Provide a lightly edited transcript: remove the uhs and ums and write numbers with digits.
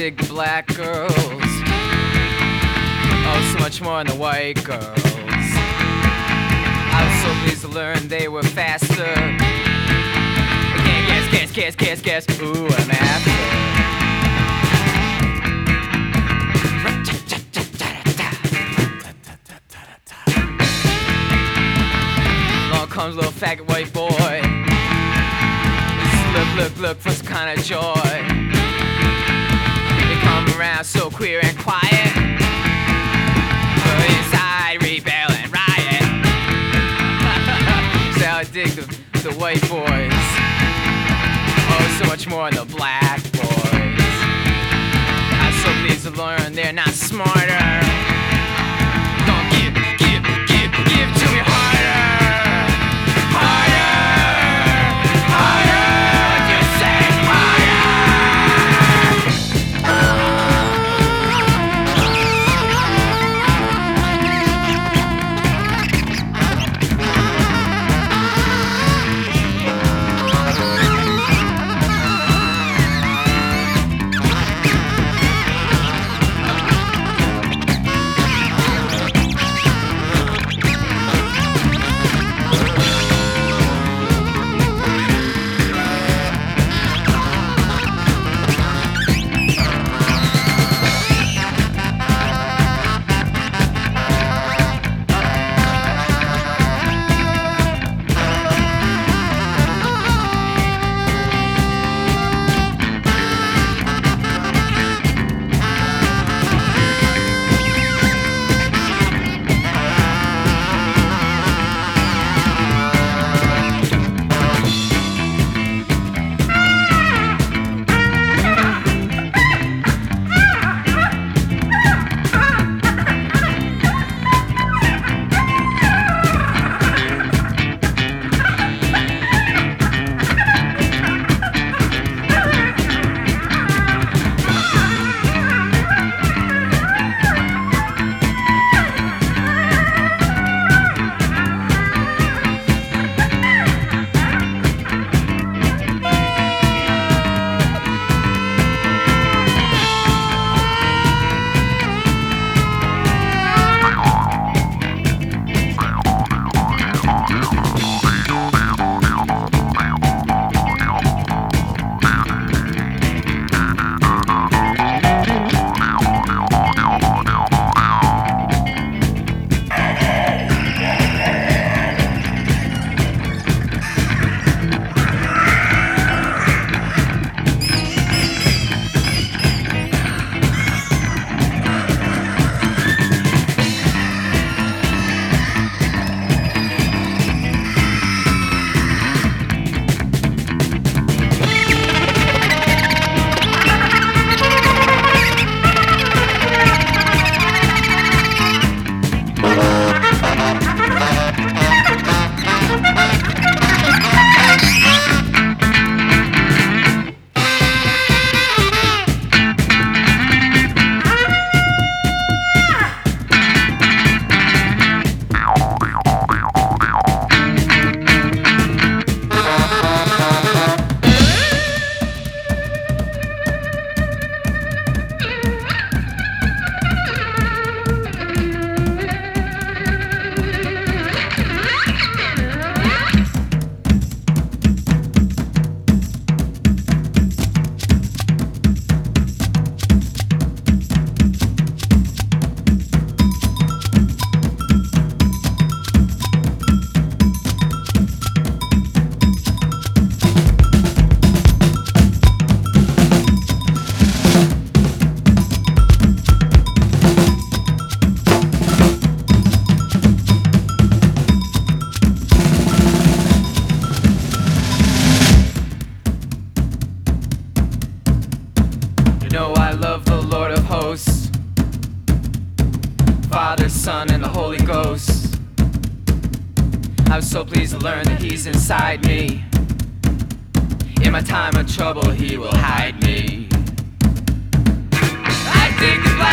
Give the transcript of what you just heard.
dig the black girls, oh, so much more than the white girls. I was so pleased to learn they were faster. Again, guess, who I'm after. Along comes a little faggot white boy. Look for some kind of joy. They come around so queer and quiet, but inside rebel and riot. So I dig the white boys, oh, so much more than the black boys. I'm so pleased to learn they're not smarter. Don't give to me harder. Father, Son, and the Holy Ghost. I was so pleased to learn that He's inside me. In my time of trouble, He will hide me. I dig the black